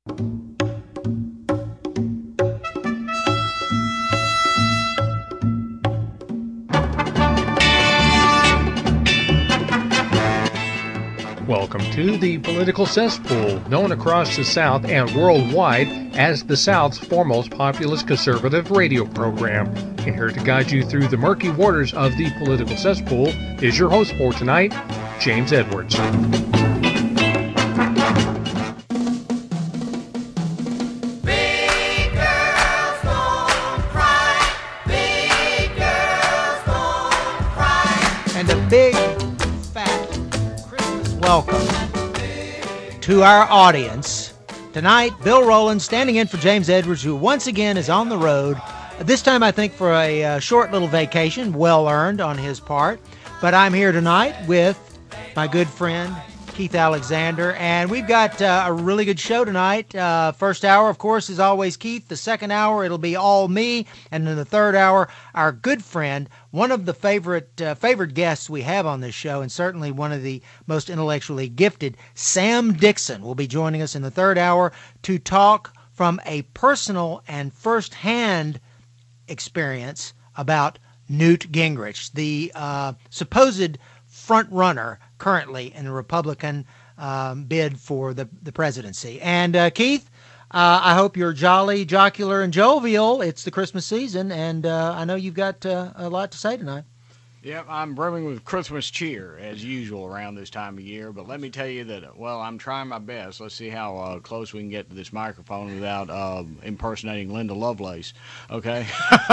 Welcome to the Political Cesspool, known across the South and worldwide as the South's foremost populist conservative radio program. And here to guide you through the murky waters of the Political Cesspool is your host for tonight, James Edwards. And a big, fat Christmas welcome to our audience. Tonight, Bill Rowland standing in for James Edwards, who once again is on the road. This time, I think, for a short little vacation, well earned on his part. But I'm here tonight with my good friend, Keith Alexander, and we've got a really good show tonight. First hour, of course, is always Keith. The second hour, it'll be all me. And in the third hour, our good friend, one of the favorite guests we have on this show, and certainly one of the most intellectually gifted, Sam Dixon, will be joining us in the third hour to talk from a personal and first-hand experience about Newt Gingrich, the supposed front runner currently in the Republican bid for the presidency. And Keith, I hope you're jolly, jocular, and jovial. It's the Christmas season, and I know you've got a lot to say tonight. Yep, I'm brimming with Christmas cheer, as usual, around this time of year. But let me tell you that, well, I'm trying my best. Let's see how close we can get to this microphone without impersonating Linda Lovelace, okay?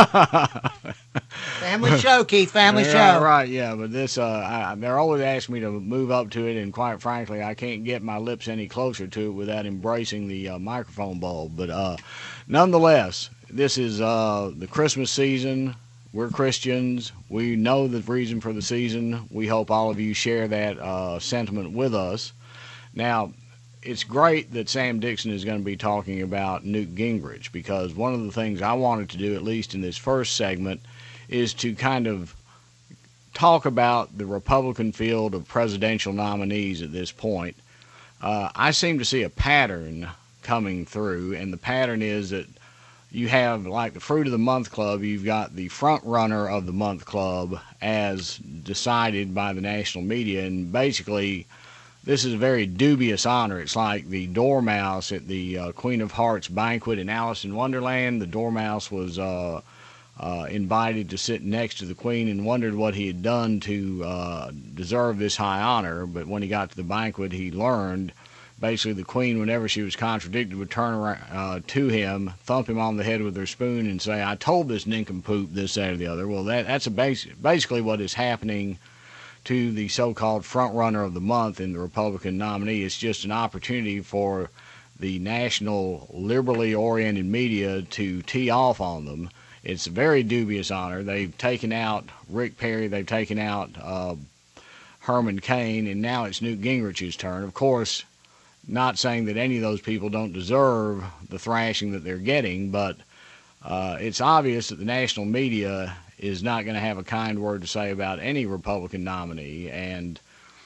Family show, Keith, family show. Right, yeah, but this, they're always asking me to move up to it, and quite frankly, I can't get my lips any closer to it without embracing the microphone bulb. But nonetheless, this is the Christmas season. We're Christians. We know the reason for the season. We hope all of you share that sentiment with us. Now, it's great that Sam Dixon is going to be talking about Newt Gingrich, because one of the things I wanted to do, at least in this first segment, is to kind of talk about the Republican field of presidential nominees at this point. I seem to see a pattern coming through, and the pattern is that you have, like the Fruit of the Month Club, you've got the front runner of the month club as decided by the national media, and basically this is a very dubious honor. It's like the Dormouse at the Queen of Hearts banquet in Alice in Wonderland. The Dormouse was invited to sit next to the Queen and wondered what he had done to deserve this high honor, but when he got to the banquet, he learned basically the Queen, whenever she was contradicted, would turn around to him, thump him on the head with her spoon, and say, "I told this nincompoop this, that, or the other." Well, that's basically what is happening to the so-called front runner of the month in the Republican nominee. It's just an opportunity for the national liberally oriented media to tee off on them. It's a very dubious honor. They've taken out Rick Perry, they've taken out Herman Cain, and now it's Newt Gingrich's turn. Of course, not saying that any of those people don't deserve the thrashing that they're getting, but it's obvious that the national media is not going to have a kind word to say about any Republican nominee. And,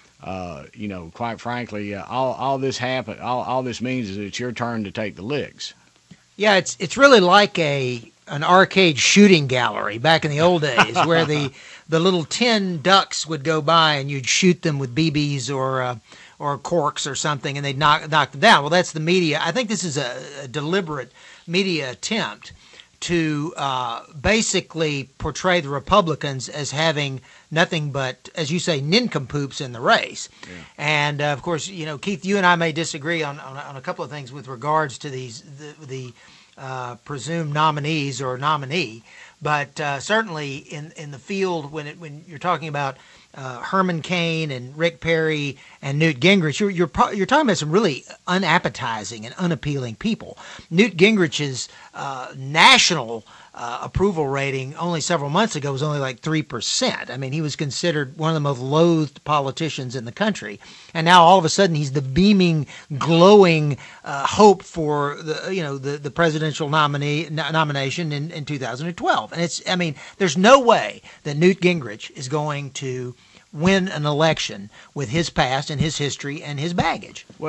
you know, quite frankly, all this means is it's your turn to take the licks. Yeah, it's really like an arcade shooting gallery back in the old days, where the little tin ducks would go by and you'd shoot them with BBs or corks or something, and they'd knock them down. Well, that's the media. I think this is a deliberate media attempt to basically portray the Republicans as having nothing but, as you say, nincompoops in the race. Yeah. And, of course, you know, Keith, you and I may disagree on a couple of things with regards to the presumed nominees or nominee, but certainly in the field, when you're talking about Herman Cain and Rick Perry and Newt Gingrich, you're talking about some really unappetizing and unappealing people. Newt Gingrich's national approval rating only several months ago was only like 3%. I mean, he was considered one of the most loathed politicians in the country, and now all of a sudden he's the beaming, glowing hope for the presidential nomination in 2012. And there's no way that Newt Gingrich is going to win an election with his past and his history and his baggage. Well,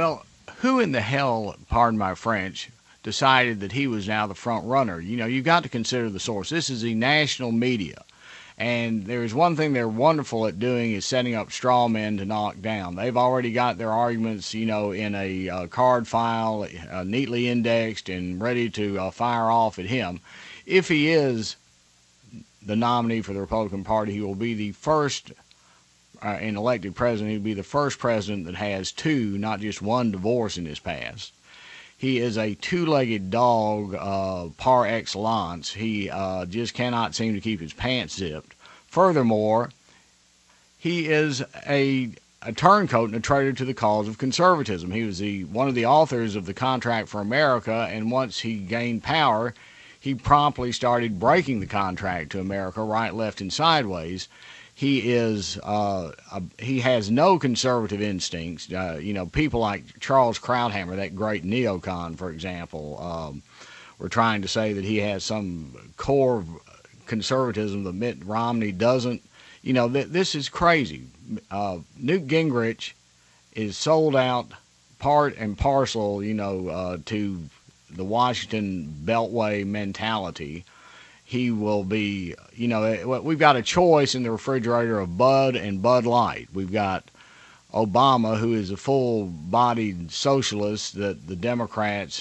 who in the hell, pardon my French, decided that he was now the front runner? You know, you've got to consider the source. This is the national media. And there's one thing they're wonderful at doing is setting up straw men to knock down. They've already got their arguments, you know, in a card file, neatly indexed and ready to fire off at him. If he is the nominee for the Republican Party, he will be the first an elected president. He'll be the first president that has two, not just one, divorce in his past. He is a two-legged dog par excellence. He just cannot seem to keep his pants zipped. Furthermore, he is a turncoat and a traitor to the cause of conservatism. He was one of the authors of the Contract for America, and once he gained power, he promptly started breaking the contract to America, right, left, and sideways. He is he has no conservative instincts. You know, people like Charles Krauthammer, that great neocon, for example, were trying to say that he has some core conservatism that Mitt Romney doesn't. You know, this is crazy. Newt Gingrich is sold out part and parcel, you know, to the Washington Beltway mentality. He will be, you know, we've got a choice in the refrigerator of Bud and Bud Light. We've got Obama, who is a full-bodied socialist that the Democrats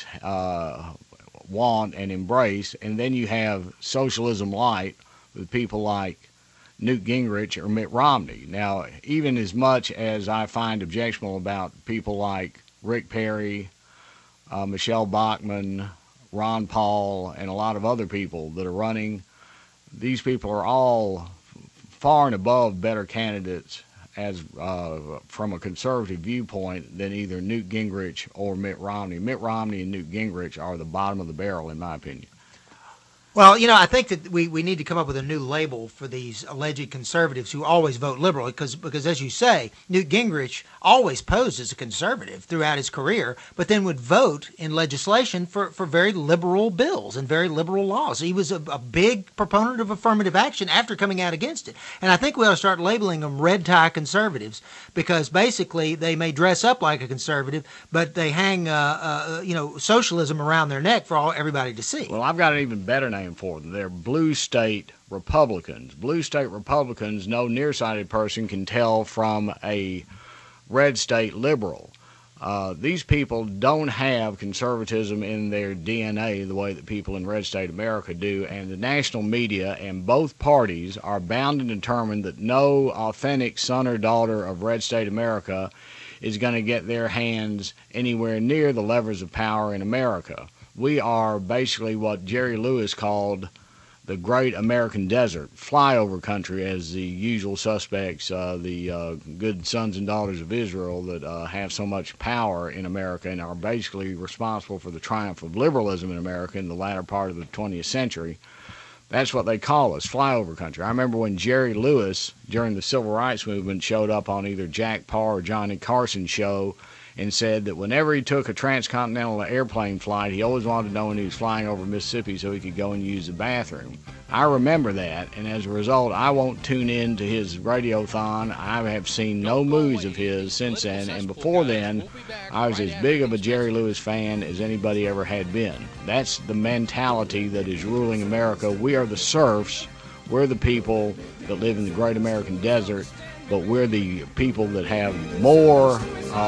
want and embrace, and then you have socialism light with people like Newt Gingrich or Mitt Romney. Now, even as much as I find objectionable about people like Rick Perry, Michelle Bachmann, Ron Paul, and a lot of other people that are running, these people are all far and above better candidates as from a conservative viewpoint than either Newt Gingrich or Mitt Romney. Mitt Romney and Newt Gingrich are the bottom of the barrel, in my opinion. Well, you know, I think that we need to come up with a new label for these alleged conservatives who always vote liberal because as you say, Newt Gingrich always posed as a conservative throughout his career, but then would vote in legislation for very liberal bills and very liberal laws. He was a big proponent of affirmative action after coming out against it. And I think we ought to start labeling them red tie conservatives because basically they may dress up like a conservative, but they hang, you know, socialism around their neck for everybody to see. Well, I've got an even better name for them. They're blue state Republicans. Blue state Republicans, no nearsighted person can tell from a red state liberal. These people don't have conservatism in their DNA the way that people in red state America do, and the national media and both parties are bound and determined that no authentic son or daughter of red state America is going to get their hands anywhere near the levers of power in America. We are basically what Jerry Lewis called the great American desert, flyover country, as the usual suspects, the good sons and daughters of Israel that have so much power in America and are basically responsible for the triumph of liberalism in America in the latter part of the 20th century. That's what they call us, flyover country. I remember when Jerry Lewis, during the Civil Rights Movement, showed up on either Jack Paar or Johnny Carson's show and said that whenever he took a transcontinental airplane flight, he always wanted to know when he was flying over Mississippi so he could go and use the bathroom. I remember that, and as a result, I won't tune in to his radiothon. I have seen no movies of his since then, and before then, I was as big of a Jerry Lewis fan as anybody ever had been. That's the mentality that is ruling America. We are the serfs. We're the people that live in the great American desert, but we're the people that have more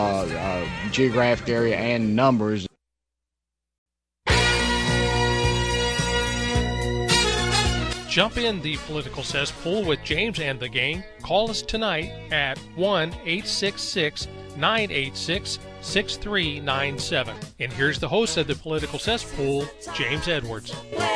geographic area and numbers. Jump in the political cesspool with James and the gang. Call us tonight at 1-866-986-6397. And here's the host of the political cesspool, James Edwards.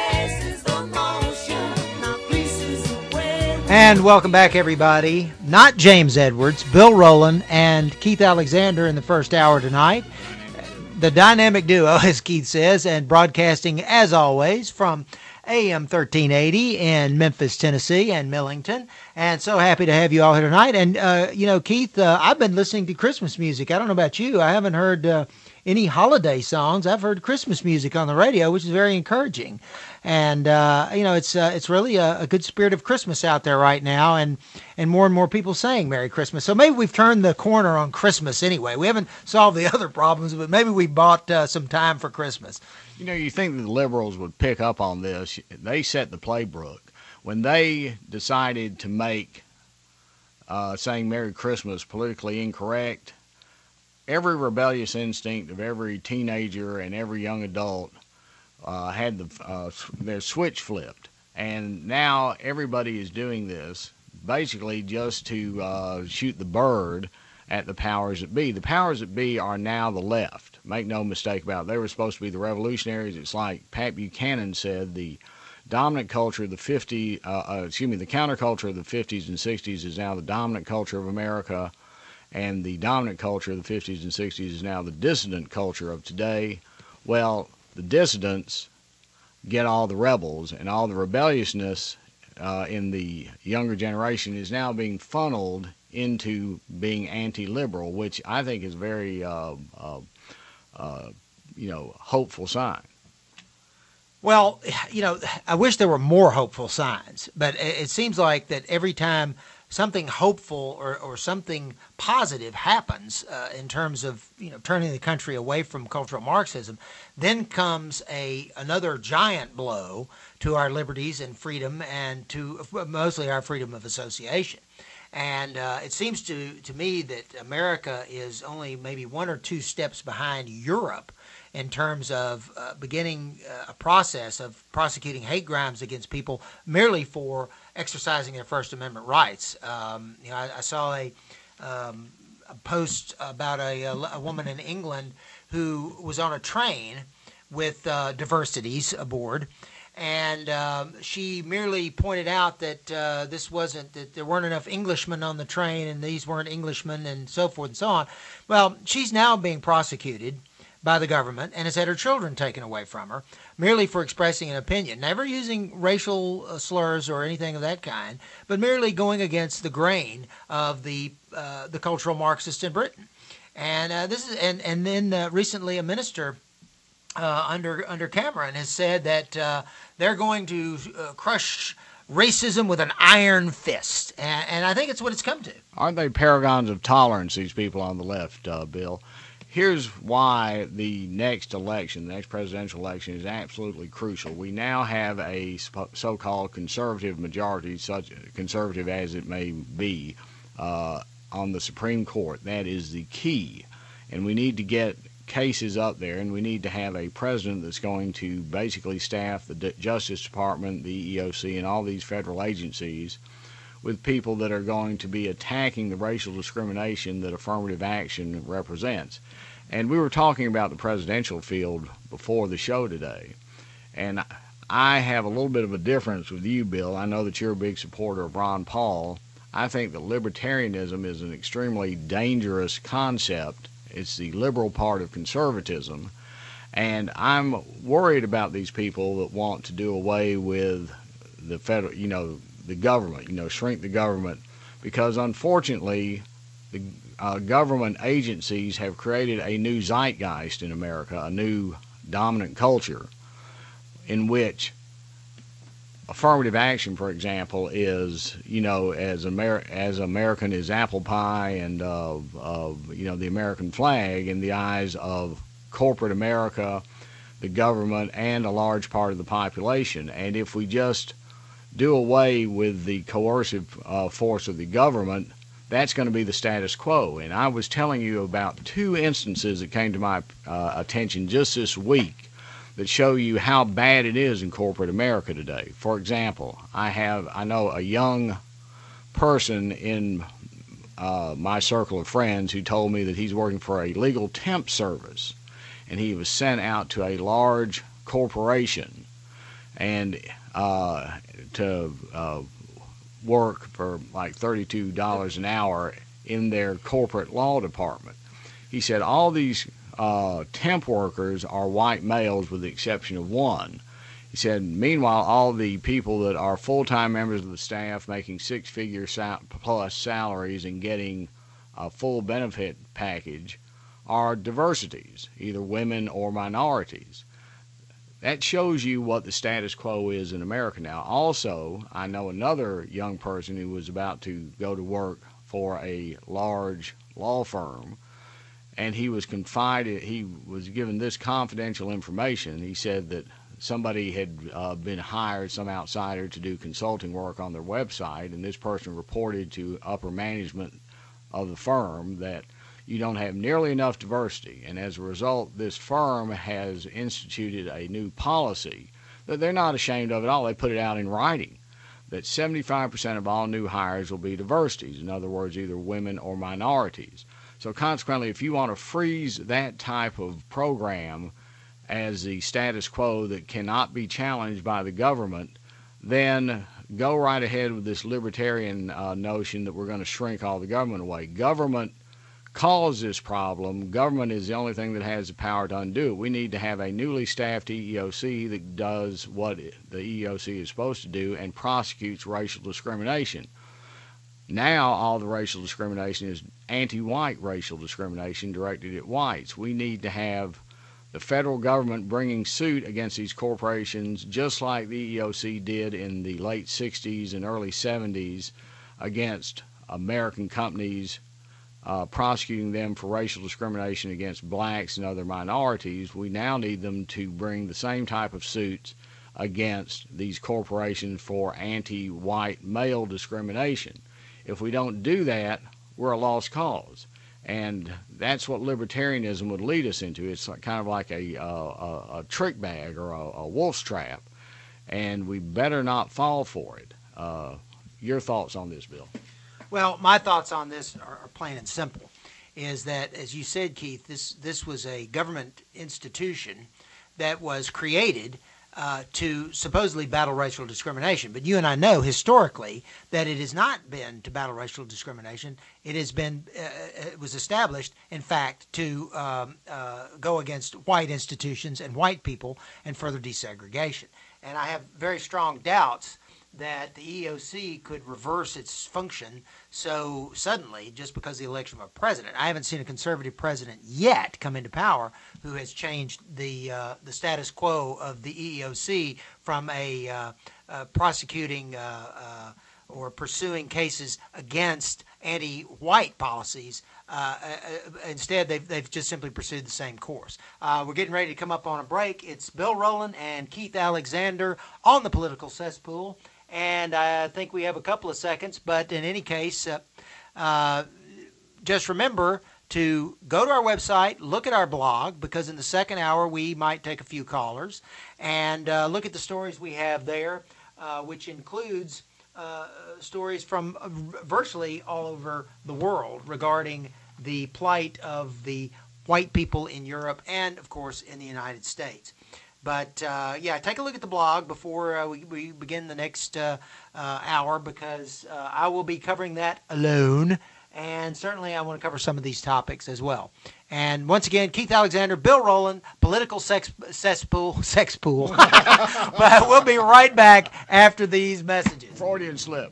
And welcome back, everybody. Not James Edwards, Bill Rowland, and Keith Alexander in the first hour tonight. The dynamic duo, as Keith says, and broadcasting, as always, from AM 1380 in Memphis, Tennessee, and Millington. And so happy to have you all here tonight. And, you know, Keith, I've been listening to Christmas music. I don't know about you. I haven't heard any holiday songs. I've heard Christmas music on the radio, which is very encouraging. And it's really a good spirit of Christmas out there right now, and more people saying Merry Christmas. So maybe we've turned the corner on Christmas anyway. We haven't solved the other problems, but maybe we bought some time for Christmas. You know, you think that the liberals would pick up on this. They set the playbook. When they decided to make saying Merry Christmas politically incorrect, every rebellious instinct of every teenager and every young adult had their switch flipped. And now everybody is doing this basically just to shoot the bird at the powers that be. The powers that be are now the left. Make no mistake about it. They were supposed to be the revolutionaries. It's like Pat Buchanan said, the dominant culture of the the counterculture of the 50s and 60s is now the dominant culture of America, and the dominant culture of the 50s and 60s is now the dissident culture of today. Well, the dissidents get all the rebels, and all the rebelliousness in the younger generation is now being funneled into being anti-liberal, which I think is very, hopeful sign. Well, I wish there were more hopeful signs, but it seems like that every time something hopeful or something positive happens in terms of turning the country away from cultural Marxism, then comes another giant blow to our liberties and freedom, and to mostly our freedom of association. And it seems to me that America is only maybe one or two steps behind Europe in terms of beginning a process of prosecuting hate crimes against people merely for exercising their First Amendment rights. I saw a post about a woman in England who was on a train with diversities aboard, and she merely pointed out that that there weren't enough Englishmen on the train, and these weren't Englishmen, and so forth and so on. Well, she's now being prosecuted by the government and has had her children taken away from her merely for expressing an opinion, never using racial slurs or anything of that kind, but merely going against the grain of the cultural Marxists in Britain. And then recently a minister under Cameron has said that they're going to crush racism with an iron fist, and I think it's what it's come to. Aren't they paragons of tolerance, these people on the left, Bill? Here's why the next election, the next presidential election, is absolutely crucial. We now have a so-called conservative majority, such conservative as it may be, on the Supreme Court. That is the key. And we need to get cases up there, and we need to have a president that's going to basically staff the Justice Department, the EEOC, and all these federal agencies with people that are going to be attacking the racial discrimination that affirmative action represents. And we were talking about the presidential field before the show today, and I have a little bit of a difference with you, Bill. I know that you're a big supporter of Ron Paul. I think that libertarianism is an extremely dangerous concept. It's the liberal part of conservatism, and I'm worried about these people that want to do away with the federal, the government, shrink the government, because unfortunately the government agencies have created a new zeitgeist in America, a new dominant culture in which affirmative action, for example, is, as American as apple pie and the American flag in the eyes of corporate America, the government, and a large part of the population. And if we just do away with the coercive force of the government, that's going to be the status quo. And I was telling you about two instances that came to my attention just this week that show you how bad it is in corporate America today. For example, I know a young person in my circle of friends who told me that he's working for a legal temp service, and he was sent out to a large corporation and to work for like $32 an hour in their corporate law department. He said all these temp workers are white males with the exception of one. He said, meanwhile, all the people that are full-time members of the staff making six-figure plus salaries and getting a full benefit package are diversities, either women or minorities. That shows you what the status quo is in America now. Also, I know another young person who was about to go to work for a large law firm, and he was given this confidential information. He said that somebody had been hired, some outsider, to do consulting work on their website, and this person reported to upper management of the firm that you don't have nearly enough diversity, and as a result, this firm has instituted a new policy that they're not ashamed of at all. They put it out in writing that 75% of all new hires will be diversities, in other words, either women or minorities. So consequently, if you want to freeze that type of program as the status quo that cannot be challenged by the government, then go right ahead with this libertarian notion that we're going to shrink all the government away. Government caused this problem. Government is the only thing that has the power to undo it. We need to have a newly staffed EEOC that does what the EEOC is supposed to do and prosecutes racial discrimination. Now all the racial discrimination is anti-white racial discrimination directed at whites. We need to have the federal government bringing suit against these corporations just like the EEOC did in the late 60s and early 70s against American companies, prosecuting them for racial discrimination against blacks and other minorities. We now need them to bring the same type of suits against these corporations for anti-white male discrimination. If we don't do that, we're a lost cause. And that's what libertarianism would lead us into. It's kind of like a trick bag or a wolf's trap, and we better not fall for it. Your thoughts on this, Bill? Well, my thoughts on this are plain and simple, is that, as you said, Keith, this was a government institution that was created to supposedly battle racial discrimination. But you and I know historically that it has not been to battle racial discrimination. It has been, it was established, in fact, to go against white institutions and white people and further desegregation. And I have very strong doubts that the EEOC could reverse its function so suddenly just because of the election of a president. I haven't seen a conservative president yet come into power who has changed the status quo of the EEOC from a prosecuting or pursuing cases against anti-white policies. Instead, they've just simply pursued the same course. We're getting ready to come up on a break. It's Bill Rowland and Keith Alexander on the Political Cesspool. And I think we have a couple of seconds, but in any case, just remember to go to our website, look at our blog, because in the second hour we might take a few callers, and look at the stories we have there, which includes stories from virtually all over the world regarding the plight of the white people in Europe and, of course, in the United States. But, yeah, take a look at the blog before we begin the next hour, because I will be covering that alone, and certainly I want to cover some of these topics as well. And once again, Keith Alexander, Bill Rowland, Political Cesspool. But we'll be right back after these messages. Freudian slip.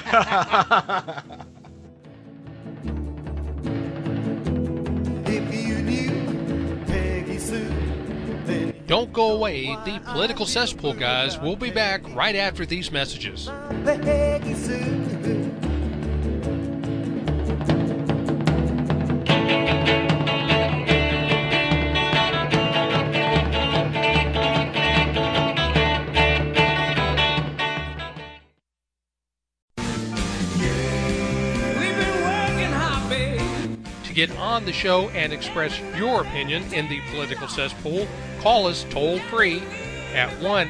If you knew Peggy Sue, Don't go away. The Political Cesspool guys will be back right after these messages. Peggy Sue. To get on the show and express your opinion in the Political Cesspool, call us toll-free at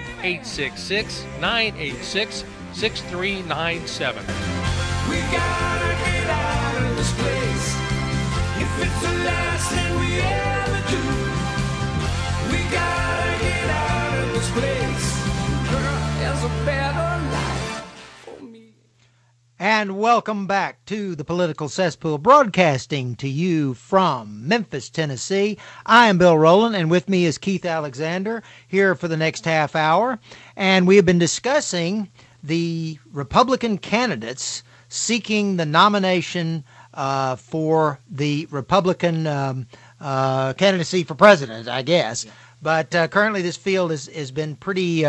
1-866-986-6397. We gotta get out of this place. If it's the last thing we ever do, we gotta get out of this place. Girl, there's a better life for me. And welcome back to the Political Cesspool, broadcasting to you from Memphis, Tennessee. I am Bill Rowland, and with me is Keith Alexander here for the next half hour. And we have been discussing the Republican candidates seeking the nomination for the Republican candidacy for president, I guess. Yeah. But currently, this field has been pretty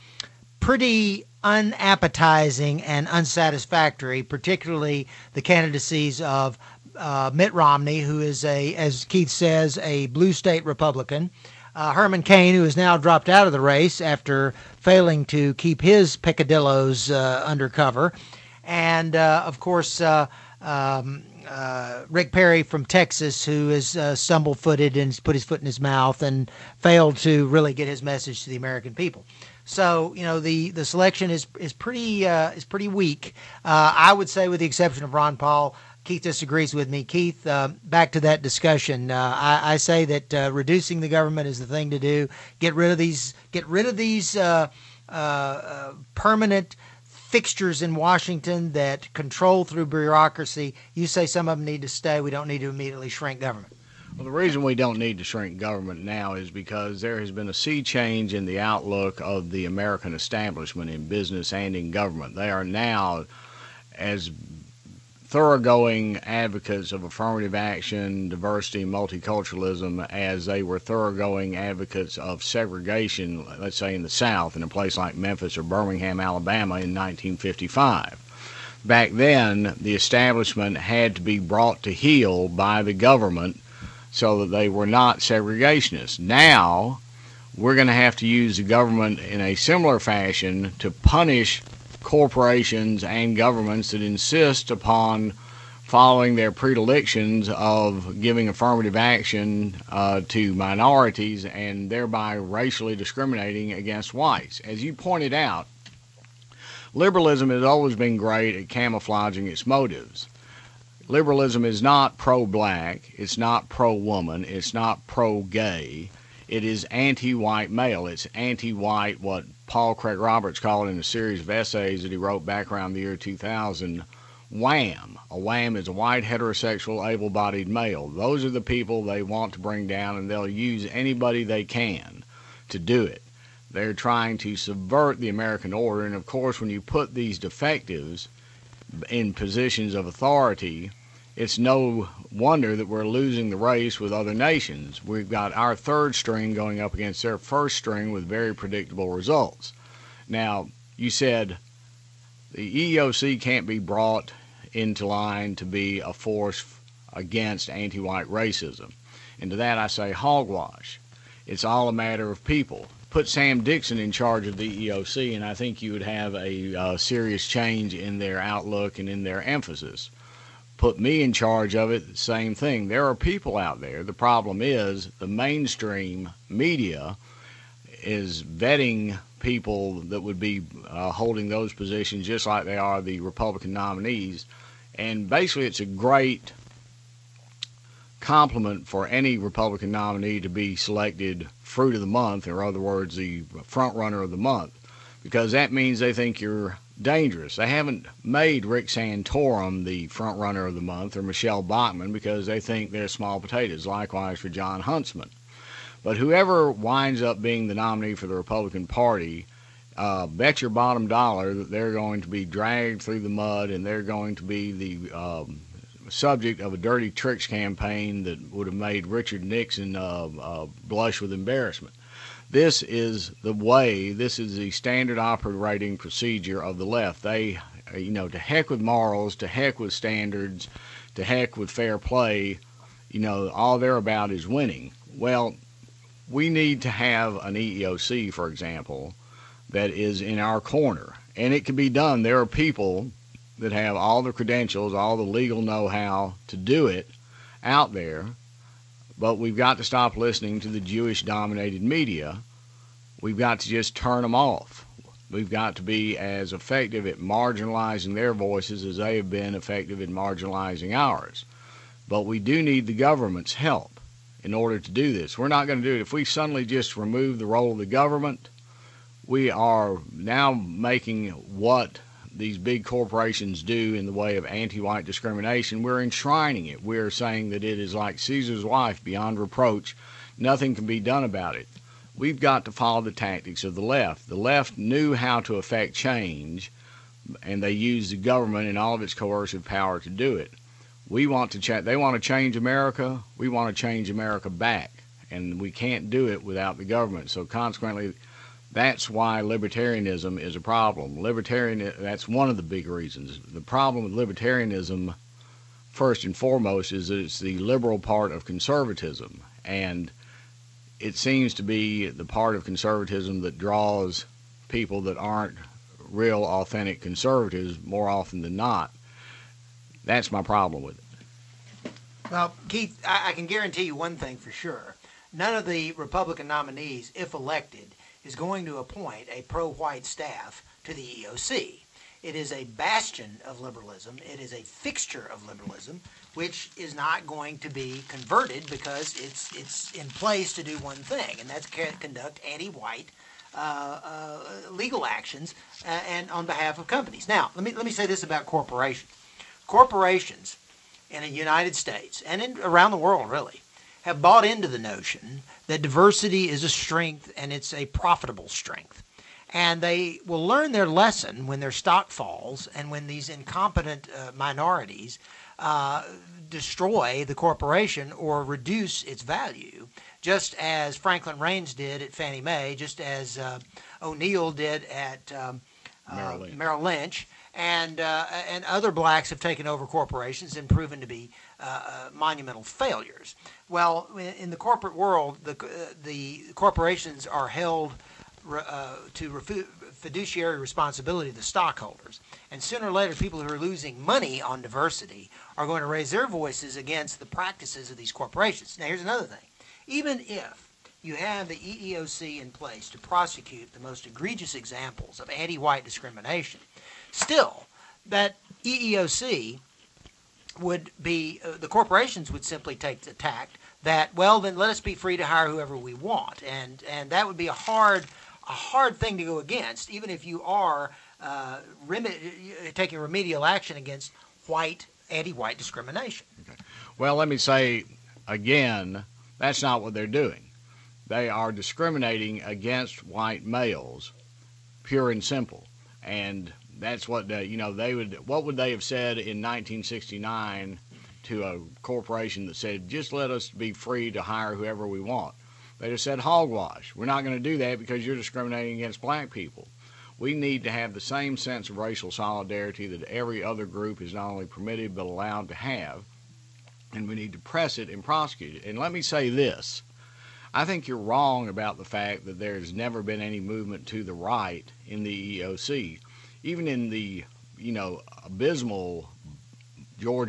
unappetizing and unsatisfactory, particularly the candidacies of Mitt Romney, who is as Keith says, a blue state Republican. Herman Cain, who has now dropped out of the race after failing to keep his peccadillos under cover. And, of course, Rick Perry from Texas, who is stumble-footed and put his foot in his mouth and failed to really get his message to the American people. So, the selection is pretty weak. I would say, with the exception of Ron Paul. Keith disagrees with me. Keith, back to that discussion. I say that reducing the government is the thing to do. Get rid of these permanent fixtures in Washington that control through bureaucracy. You say some of them need to stay. We don't need to immediately shrink government. Well, the reason we don't need to shrink government now is because there has been a sea change in the outlook of the American establishment in business and in government. They are now as thoroughgoing advocates of affirmative action, diversity, multiculturalism as they were thoroughgoing advocates of segregation, let's say in the South, in a place like Memphis or Birmingham, Alabama in 1955. Back then, the establishment had to be brought to heel by the government so that they were not segregationists. Now, we're going to have to use the government in a similar fashion to punish corporations and governments that insist upon following their predilections of giving affirmative action to minorities and thereby racially discriminating against whites. As you pointed out, liberalism has always been great at camouflaging its motives. Liberalism is not pro-black, it's not pro-woman, it's not pro-gay. It is anti-white male. It's anti-white, what Paul Craig Roberts called in a series of essays that he wrote back around the year 2000, WHAM. A WHAM is a white, heterosexual, able-bodied male. Those are the people they want to bring down, and they'll use anybody they can to do it. They're trying to subvert the American order, and of course, when you put these defectives in positions of authority, it's no wonder that we're losing the race with other nations. We've got our third string going up against their first string with very predictable results. Now, you said the EEOC can't be brought into line to be a force against anti-white racism. And to that I say hogwash. It's all a matter of people. Put Sam Dixon in charge of the EEOC, and I think you would have a serious change in their outlook and in their emphasis. Put me in charge of it, same thing. There are people out there. The problem is the mainstream media is vetting people that would be holding those positions just like they are the Republican nominees. And basically it's a great compliment for any Republican nominee to be selected fruit of the month, or in other words, the front runner of the month, because that means they think you're dangerous. They haven't made Rick Santorum the front runner of the month or Michelle Bachmann because they think they're small potatoes. Likewise for John Huntsman. But whoever winds up being the nominee for the Republican Party, bet your bottom dollar that they're going to be dragged through the mud and they're going to be the subject of a dirty tricks campaign that would have made Richard Nixon blush with embarrassment. This is the way, this is the standard operating procedure of the left. They, to heck with morals, to heck with standards, to heck with fair play, all they're about is winning. Well, we need to have an EEOC, for example, that is in our corner. And it can be done. There are people that have all the credentials, all the legal know-how to do it out there. But we've got to stop listening to the Jewish-dominated media. We've got to just turn them off. We've got to be as effective at marginalizing their voices as they have been effective in marginalizing ours. But we do need the government's help in order to do this. We're not going to do it. If we suddenly just remove the role of the government, we are now making what these big corporations do in the way of anti-white discrimination. We're enshrining it. We're saying that it is like Caesar's wife, beyond reproach. Nothing can be done about it. We've got to follow the tactics of the left. The left knew how to effect change, and they used the government and all of its coercive power to do it. we want to they want to change America. We want to change America back, and we can't do it without the government. So consequently, that's why libertarianism is a problem. That's one of the big reasons. The problem with libertarianism, first and foremost, is that it's the liberal part of conservatism, and it seems to be the part of conservatism that draws people that aren't real, authentic conservatives more often than not. That's my problem with it. Well, Keith, I can guarantee you one thing for sure. None of the Republican nominees, if elected, is going to appoint a pro-white staff to the EOC. It is a bastion of liberalism. It is a fixture of liberalism, which is not going to be converted because it's in place to do one thing, and that's conduct anti-white legal actions and on behalf of companies. Now, let me say this about corporations. Corporations in the United States and around the world, really, have bought into the notion that diversity is a strength and it's a profitable strength. And they will learn their lesson when their stock falls and when these incompetent minorities destroy the corporation or reduce its value, just as Franklin Raines did at Fannie Mae, just as O'Neill did at Merrill Lynch, and other blacks have taken over corporations and proven to be monumental failures. Well, in the corporate world, the corporations are held to fiduciary responsibility to the stockholders. And sooner or later, people who are losing money on diversity are going to raise their voices against the practices of these corporations. Now, here's another thing. Even if you have the EEOC in place to prosecute the most egregious examples of anti-white discrimination, still, that EEOC would be, the corporations would simply take the tact that, well, then let us be free to hire whoever we want. And that would be a hard thing to go against, even if you are taking remedial action against anti-white discrimination. Okay. Well, let me say again, that's not what they're doing. They are discriminating against white males, pure and simple. And that's what what would they have said in 1969 to a corporation that said, just let us be free to hire whoever we want? They'd have said, hogwash. We're not going to do that because you're discriminating against black people. We need to have the same sense of racial solidarity that every other group is not only permitted but allowed to have, and we need to press it and prosecute it. And let me say this. I think you're wrong about the fact that there's never been any movement to the right in the EEOC. Even in the, abysmal George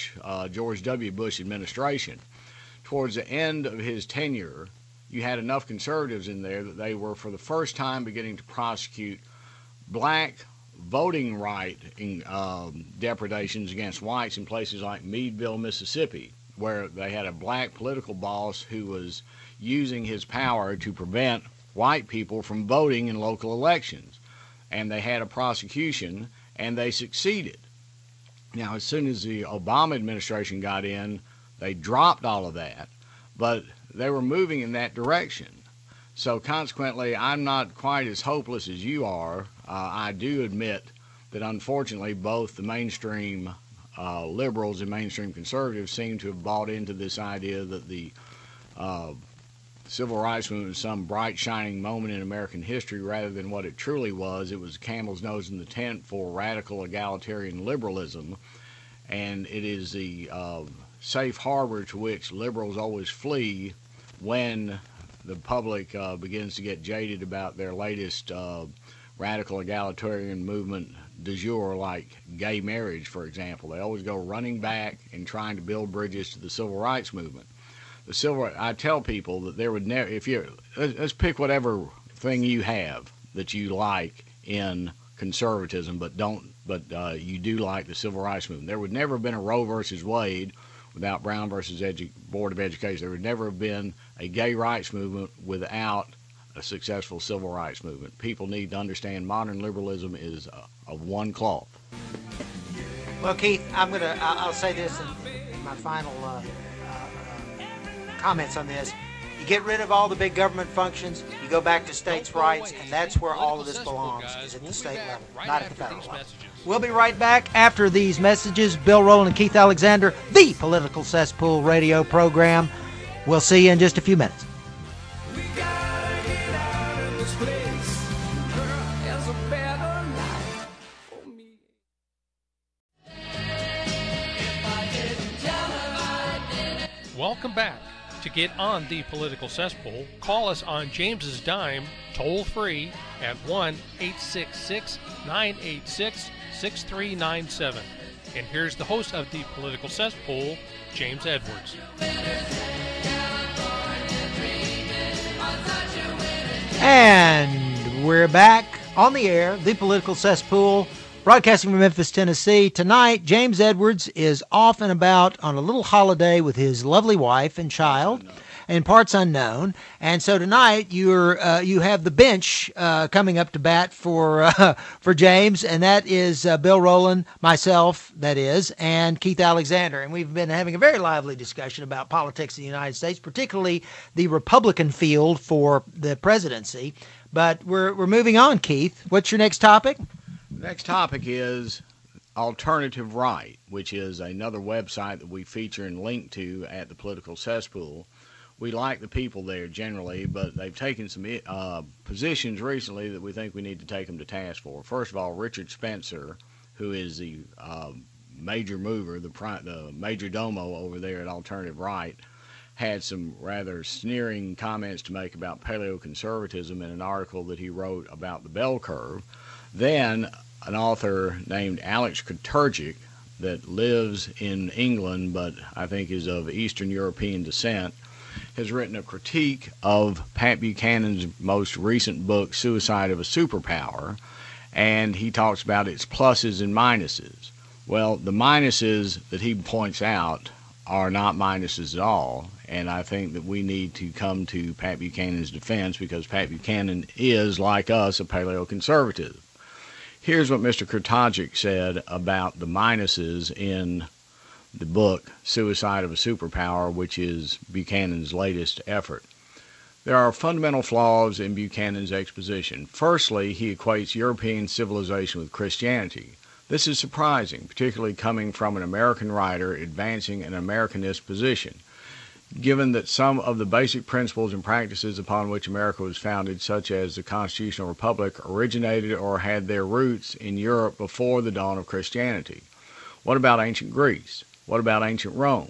W. Bush administration, towards the end of his tenure, you had enough conservatives in there that they were, for the first time, beginning to prosecute black voting right depredations against whites in places like Meadville, Mississippi, where they had a black political boss who was using his power to prevent white people from voting in local elections. And they had a prosecution, and they succeeded. Now, as soon as the Obama administration got in, they dropped all of that, but they were moving in that direction. So consequently, I'm not quite as hopeless as you are. I do admit that unfortunately both the mainstream liberals and mainstream conservatives seem to have bought into this idea that the civil rights movement was some bright, shining moment in American history rather than what it truly was. It was camel's nose in the tent for radical egalitarian liberalism, and it is the safe harbor to which liberals always flee when the public begins to get jaded about their latest radical egalitarian movement du jour, like gay marriage, for example. They always go running back and trying to build bridges to the civil rights movement. I tell people that there would never, let's pick whatever thing you have that you like in conservatism, but you do like the civil rights movement. There would never have been a Roe versus Wade without Brown versus Board of Education. There would never have been a gay rights movement without a successful civil rights movement. People need to understand modern liberalism is of one cloth. Well, Keith, I'll say this in my final comments on this. You get rid of all the big government functions, you go back to states' rights, and that's where all of this belongs, is at the state level, not at the federal level. We'll be right back after these messages. Bill Rowland and Keith Alexander, the Political Cesspool radio program. We'll see you in just a few minutes. We gotta get out of this place. There's a better life for me. Welcome back. To get on the Political Cesspool, call us on James's dime, toll free at 1-866-986-6397. And here's the host of the Political Cesspool, James Edwards. And we're back on the air, the Political Cesspool, broadcasting from Memphis, Tennessee. Tonight, James Edwards is off and about on a little holiday with his lovely wife and child in parts unknown. And so tonight, you have the bench coming up to bat for James, and that is Bill Rowland, myself, that is, and Keith Alexander. And we've been having a very lively discussion about politics in the United States, particularly the Republican field for the presidency. But we're moving on, Keith. What's your next topic? Next topic is Alternative Right, which is another website that we feature and link to at the Political Cesspool. We like the people there generally, but they've taken some positions recently that we think we need to take them to task for. First of all, Richard Spencer, who is the major mover, the major domo over there at Alternative Right, had some rather sneering comments to make about paleoconservatism in an article that he wrote about the bell curve. Then an author named Alex Koturgic that lives in England but I think is of Eastern European descent has written a critique of Pat Buchanan's most recent book, Suicide of a Superpower, and he talks about its pluses and minuses. Well, the minuses that he points out are not minuses at all, and I think that we need to come to Pat Buchanan's defense because Pat Buchanan is, like us, a paleoconservative. Here's what Mr. Koturgic said about the minuses in the book Suicide of a Superpower, which is Buchanan's latest effort. There are fundamental flaws in Buchanan's exposition. Firstly, he equates European civilization with Christianity. This is surprising, particularly coming from an American writer advancing an Americanist position, given that some of the basic principles and practices upon which America was founded, such as the constitutional republic, originated or had their roots in Europe before the dawn of Christianity. What about ancient Greece? What about ancient Rome?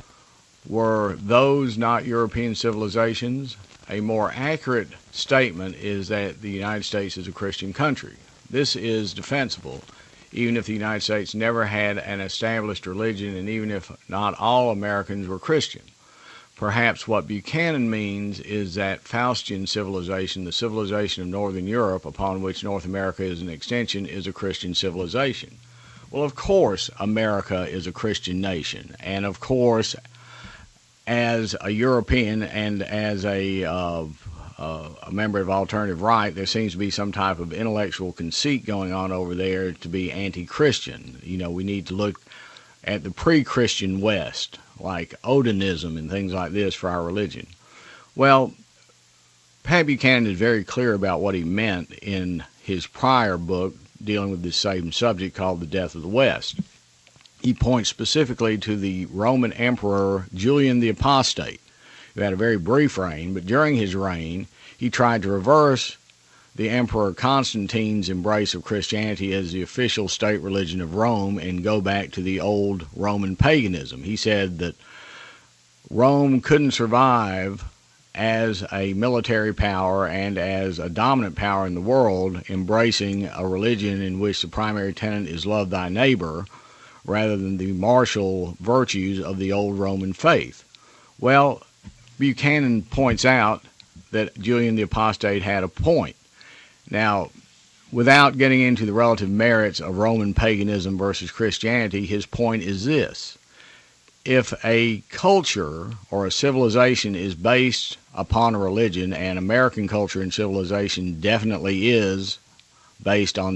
Were those not European civilizations? A more accurate statement is that the United States is a Christian country. This is defensible, even if the United States never had an established religion and even if not all Americans were Christian. Perhaps what Buchanan means is that Faustian civilization, the civilization of Northern Europe, upon which North America is an extension, is a Christian civilization. Well, of course, America is a Christian nation, and of course, as a European and as a member of Alternative Right, there seems to be some type of intellectual conceit going on over there to be anti-Christian. You know, we need to look at the pre-Christian West, like Odinism and things like this for our religion. Well, Pat Buchanan is very clear about what he meant in his prior book dealing with this same subject called The Death of the West. He points specifically to the Roman Emperor Julian the Apostate, who had a very brief reign, but during his reign he tried to reverse the Emperor Constantine's embrace of Christianity as the official state religion of Rome and go back to the old Roman paganism. He said that Rome couldn't survive as a military power and as a dominant power in the world, embracing a religion in which the primary tenet is love thy neighbor, rather than the martial virtues of the old Roman faith. Well, Buchanan points out that Julian the Apostate had a point. Now, without getting into the relative merits of Roman paganism versus Christianity, his point is this. If a culture or a civilization is based upon a religion, and American culture and civilization definitely is based on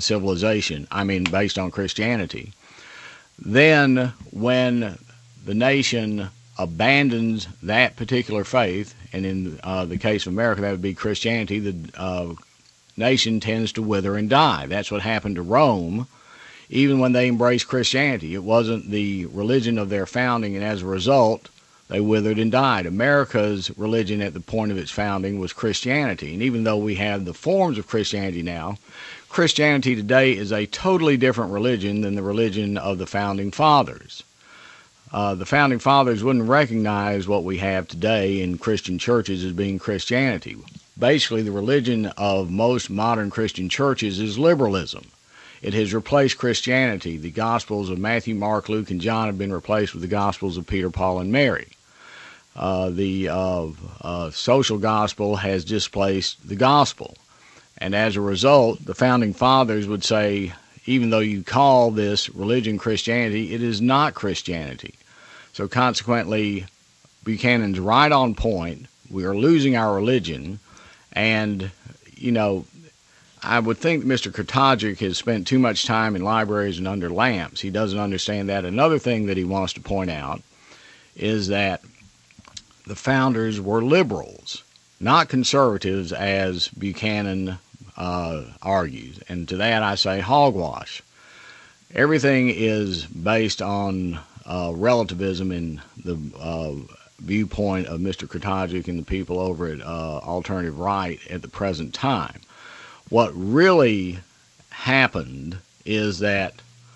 based on Christianity, then when the nation abandons that particular faith, and in the case of America, that would be Christianity, the nation tends to wither and die. That's what happened to Rome, even when they embraced Christianity. It wasn't the religion of their founding, and as a result, they withered and died. America's religion at the point of its founding was Christianity, and even though we have the forms of Christianity now, Christianity today is a totally different religion than the religion of the Founding Fathers. The Founding Fathers wouldn't recognize what we have today in Christian churches as being Christianity. Basically, the religion of most modern Christian churches is liberalism. It has replaced Christianity. The Gospels of Matthew, Mark, Luke, and John have been replaced with the Gospels of Peter, Paul, and Mary. The social gospel has displaced the gospel. And as a result, the Founding Fathers would say, even though you call this religion Christianity, it is not Christianity. So consequently, Buchanan's right on point. We are losing our religion. And, you know, I would think that Mr. Kurtagic has spent too much time in libraries and under lamps. He doesn't understand that. Another thing that he wants to point out is that the founders were liberals, not conservatives, as Buchanan argues. And to that I say hogwash. Everything is based on relativism in the viewpoint of Mr. Kurtagic and the people over at Alternative Right at the present time. What really happened is that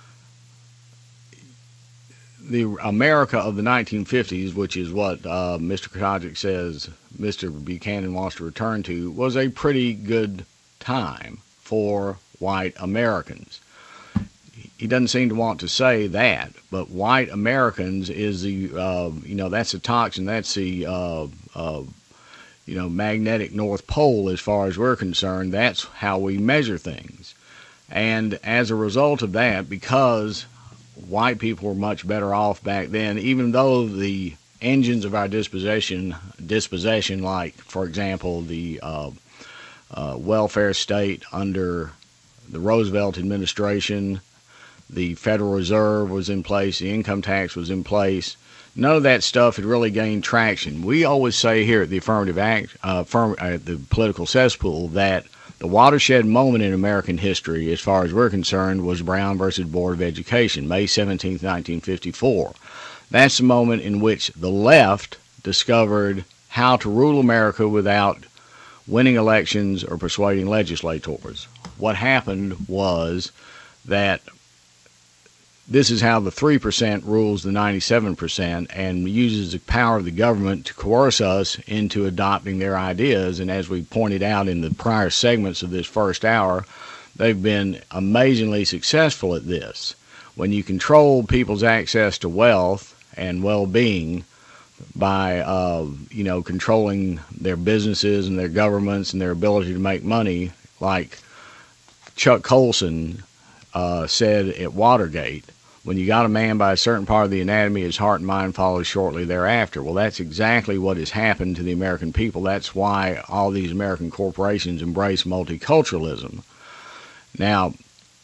the America of the 1950s, which is what Mr. Kurtagic says Mr. Buchanan wants to return to, was a pretty good time for white Americans. He doesn't seem to want to say that, but white Americans is the, that's the toxin, that's the, magnetic North Pole as far as we're concerned. That's how we measure things. And as a result of that, because white people were much better off back then, even though the engines of our dispossession, like, for example, the welfare state under the Roosevelt administration, the Federal Reserve was in place, the income tax was in place. None of that stuff had really gained traction. We always say here at the Affirmative Act, at the Political Cesspool, that the watershed moment in American history, as far as we're concerned, was Brown versus Board of Education, May 17, 1954. That's the moment in which the left discovered how to rule America without winning elections or persuading legislators. What happened was that this is how the 3% rules the 97% and uses the power of the government to coerce us into adopting their ideas. And as we pointed out in the prior segments of this first hour, they've been amazingly successful at this. When you control people's access to wealth and well-being by, controlling their businesses and their governments and their ability to make money, like Chuck Colson said at Watergate, when you got a man by a certain part of the anatomy, his heart and mind follows shortly thereafter. Well, that's exactly what has happened to the American people. That's why all these American corporations embrace multiculturalism. Now,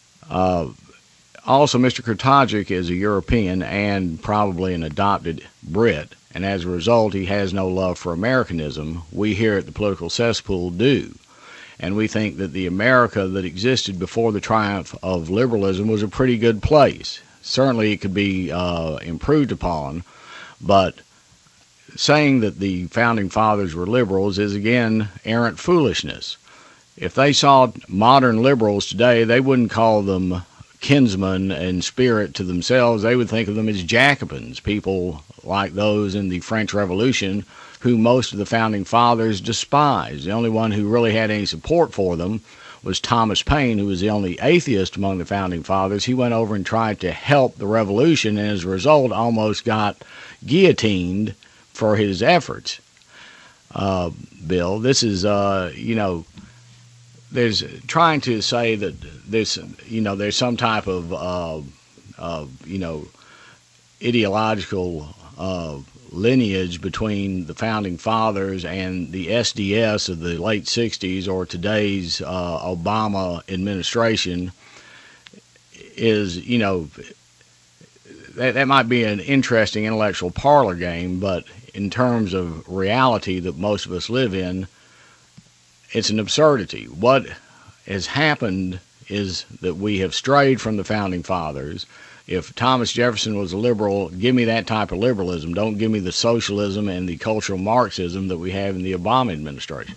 also, Mr. Kurtagic is a European and probably an adopted Brit, and as a result, he has no love for Americanism. We here at the Political Cesspool do. And we think that the America that existed before the triumph of liberalism was a pretty good place. Certainly it could be improved upon, but saying that the Founding Fathers were liberals is, again, errant foolishness. If they saw modern liberals today, they wouldn't call them kinsmen in spirit to themselves. They would think of them as Jacobins, people like those in the French Revolution who most of the Founding Fathers despised. The only one who really had any support for them was Thomas Paine, who was the only atheist among the Founding Fathers. He went over and tried to help the revolution, and as a result almost got guillotined for his efforts. Bill, this is, there's trying to say that there's some type of, ideological lineage between the Founding Fathers and the SDS of the late 60s or today's Obama administration is, that might be an interesting intellectual parlor game, but in terms of reality that most of us live in, it's an absurdity. What has happened is that we have strayed from the Founding Fathers. If Thomas Jefferson was a liberal, give me that type of liberalism. Don't give me the socialism and the cultural Marxism that we have in the Obama administration.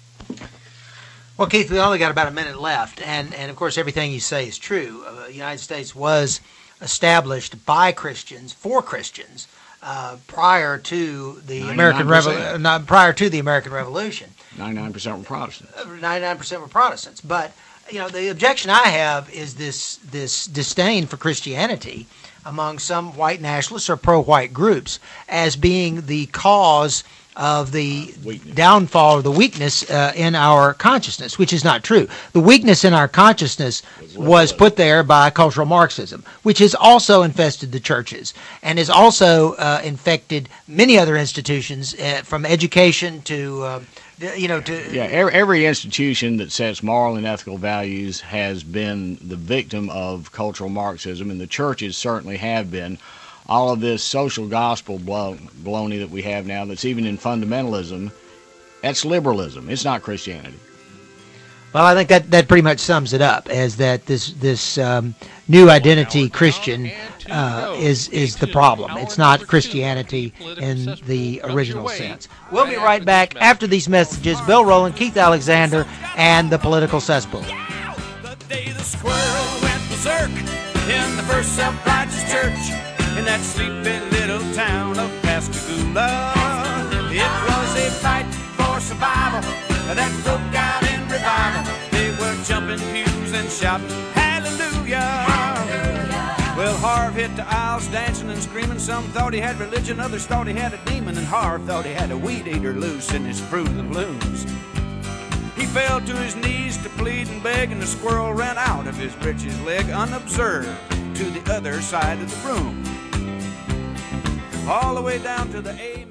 Well, Keith, we only got about a minute left, and of course everything you say is true. The United States was established by Christians for Christians prior to the American Revolution. 99% were Protestants. 99% were Protestants, but the objection I have is this disdain for Christianity among some white nationalists or pro-white groups as being the cause of the downfall or the weakness in our consciousness, which is not true. The weakness in our consciousness was put there by cultural Marxism, which has also infested the churches and has also infected many other institutions, from education to every institution that sets moral and ethical values has been the victim of cultural Marxism, and the churches certainly have been. All of this social gospel baloney that we have now, that's even in fundamentalism, that's liberalism. It's not Christianity. Well, I think that pretty much sums it up, as that this new identity Christian is the problem. It's not Christianity in the original sense. We'll be right back after these messages. Bill Rowland, Keith Alexander, and the Political Cesspool. The day the squirrel went berserk in the first self-righteous church in that sleepy little town of Pascagoula. It was a fight for survival that broke out in revival. They were jumping pews and shouting hallelujah. Well, Harv hit the aisles dancing and screaming. Some thought he had religion, others thought he had a demon, and Harv thought he had a weed eater loose in his Fruit of the Blooms. He fell to his knees to plead and beg, and the squirrel ran out of his breeches leg unobserved to the other side of the room, all the way down to the A.